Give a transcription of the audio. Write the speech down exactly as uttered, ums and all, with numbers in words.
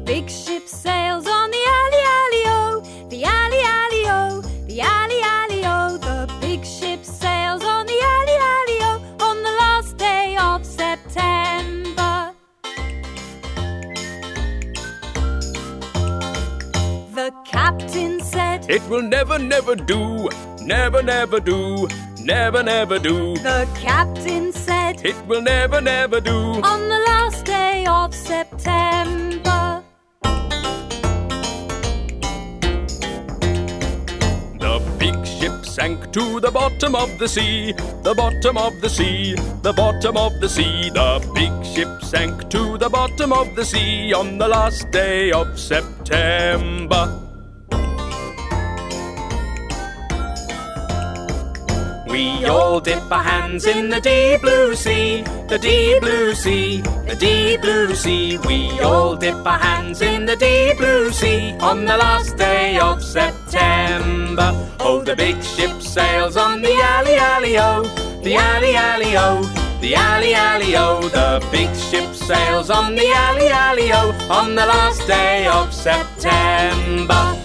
big ship sails on the alley, alley-o, the alley, alley-o, the alley, alley-o. The big ship sails on the alley, alley-o, on the last day of September. The captain said, "It will never, never do, never, never do, never, never do." The captain said, "It will never, never do." On the last day of September. The big ship sank to the bottom of the sea, the bottom of the sea, the bottom of the sea. The big ship sank to the bottom of the sea on the last day of September. We all dip our hands in the deep blue sea, the deep blue sea, the deep blue sea. We all dip our hands in the deep blue sea on the last day of September. Oh, the big ship sails on the alley, alley-o, the alley, alley-o, the alley, alley-o. The big ship sails on the alley, alley-o, on the last day of September.